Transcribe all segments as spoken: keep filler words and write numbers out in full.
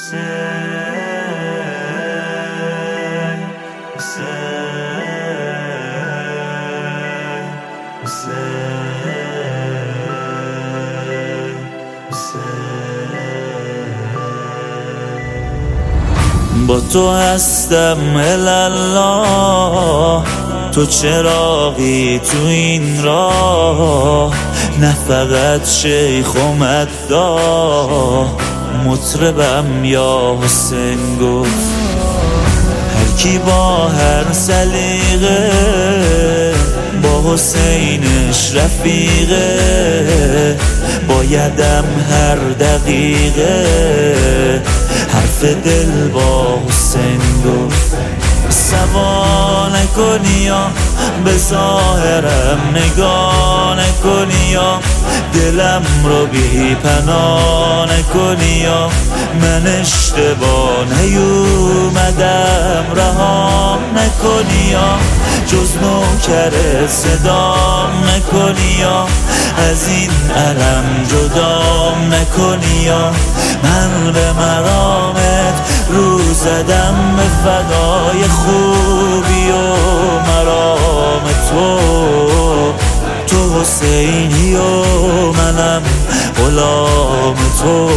با تو هستم الله، تو چراغی تو این راه، نه فقط شیخ و مداح، مطربم یا حسین گفت. هر کی با هر سلیقه با حسینش رفیقه، بایدم هر دقیقه حرف دل با حسین گفت. سوا نکنی یا به ظاهرم نگاه نکنی یا دلم رو بی پناه نکنی یا من اشتباه نیومدم رهام نکنی یا جز نوکر صدام نکنی یا از این علم جدام نکنی یا من به مرامت رو زدم به فدای خوبی و مرام تو. تو حسینی و منم غلام تو.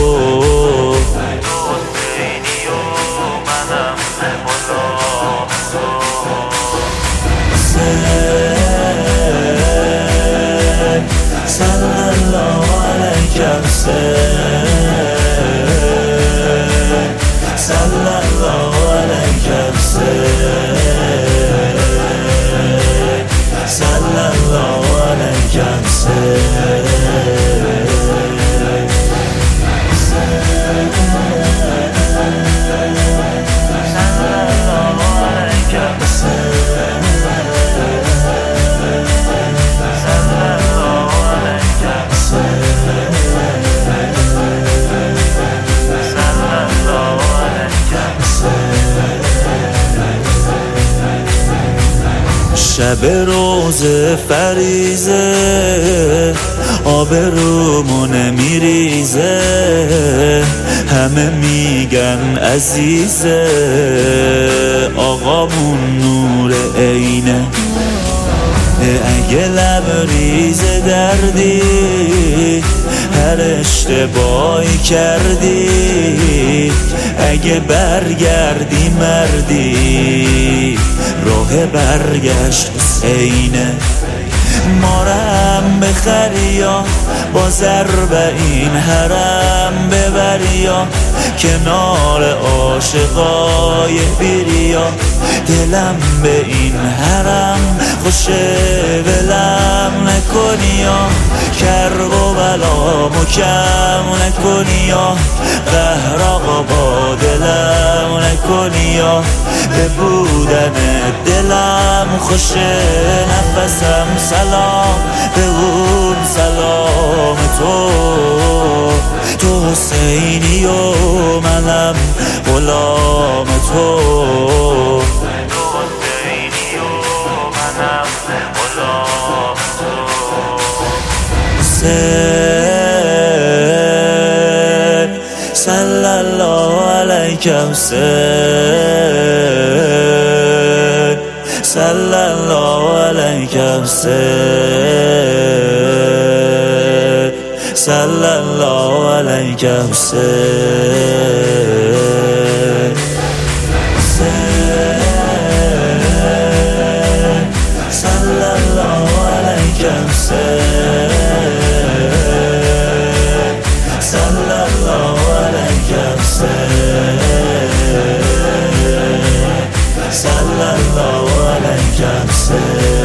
صلی الله علیک حسین، صلی الله علیک حسین، صلی الله علیک حسین. شب روز فریزه آب رومون میریزه، همه میگن عزیزه آقامون نور عینه. اگه لبریز دردی هر اشتباهی کردی، اگه برگردی مردی راه برگشت حسینه. مارم بخری یا با ضرب این حرم ببری یا کنار عاشقای بیری یا دلم به این حرم خوشه ولم نکنی یا کرب و بلامو کم نکنی یا قهر آقا با دلم نکنی یا به بودن دلم خوشه نفسم سلام به اون سلام تو. تو حسینی و منم غلام تو. تو حسینی و منم غلام تو. حسین صلی الله علیک حسین، صلی الله علیک حسین، صلی الله علیک حسین. حسین صلی الله علیک حسین، صلی الله علیک حسین، صلی الله علیک حسین.